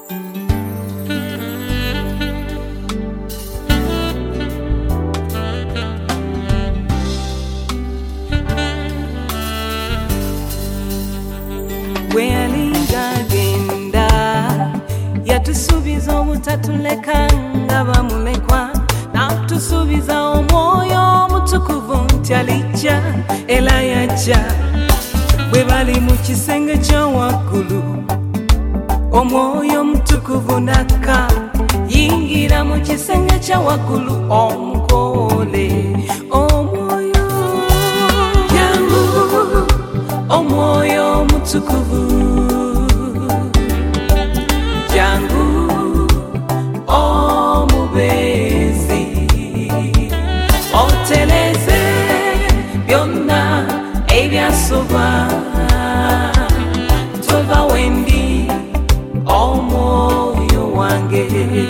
Bwelingagenda yatusubiza obutatuleka nga bamulekwa, natusubiza omwoyo omutukuvu nti alijja era yajja. Bwe bali mu kisenge ky'owaggulu, omwoyo omutukuvu nakka yingira mu kisenge ky'owaggulu omukoole omwoyo. Jangu omwoyo omutukuvu, jangu omubeezi, oteleze byonna ebyasoba. Tova wendi omwoyo wange,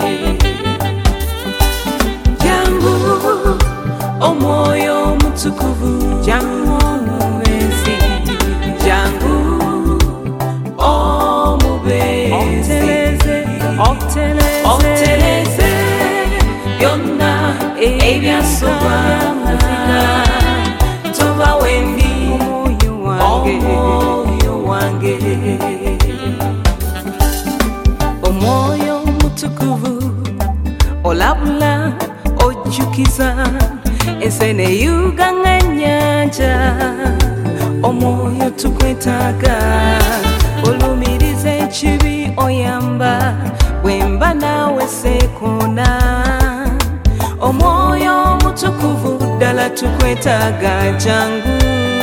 jangu omwoyo omutukuvu, jangu omubeezi, jangu omubeezi, oteleze byonna ebyasoba. Tova wendi omwoyo wange, omwoyo omutukuvu olabula ojjukiza ensene eyuga ng'ennyanja. Omwoyo tukwetaaga olumiriza ekibi, oyamba bwemba naawe sekoona. Omwoyo omutukuvu ddala tukwetaaga, jangu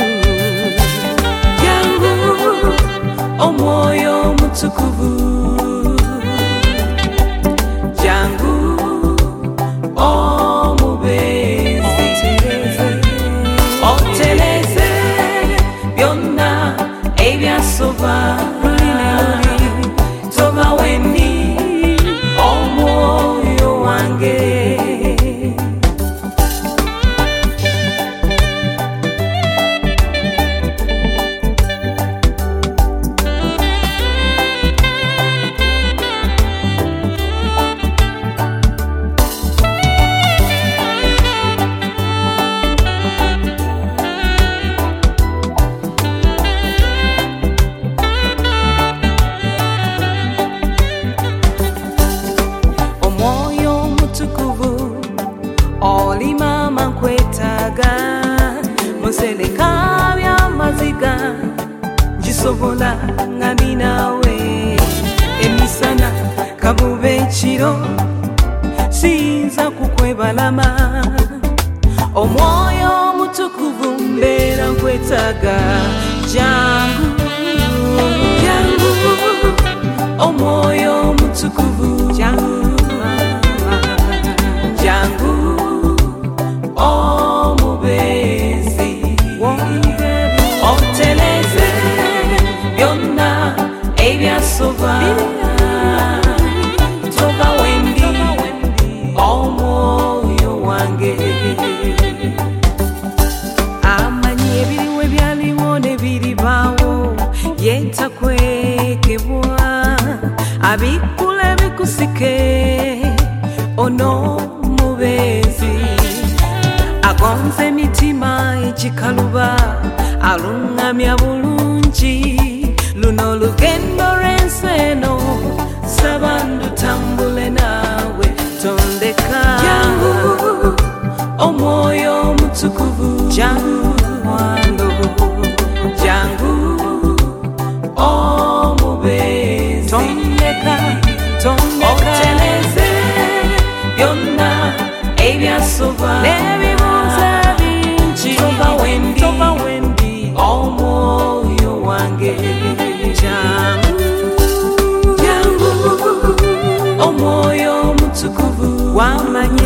jangu omwoyo omutukuvu, jangu omubeezi, oteleze byonna ebyasoba. Tova wendi omwoyo wange, oli mama nkwetaaga, museleka by'amaziga ngisobola nga ninaawe. Emisana kabuba ekiro siyinza kukwebalama, omwoyo omutukuvu mbeera nkwetaaga, jangu jangu omwoyo omutukuvu, jangu jangu omubeezi, oteleze byonna ebyasoba. Tova wendi omwoyo wange, amanyi ebiriwo ebyaliwo nebiribaawo, yentakwekebwa abikkula ebikusike. Ono mubeezi agonza emitima ekikaluba, alungamya bulungi. Luno olugendo lw'ensi eno, saba ndutambule naawe, tondeka. Jangu omwoyo omutukuvu, jangu wando, jangu omubeezi, tondeka, oteleze byonna ebyasoba. N'ebibuuza bingi, tova wendi omwoyo wange, jangu jangu omwoyo omutukuvu, wamanya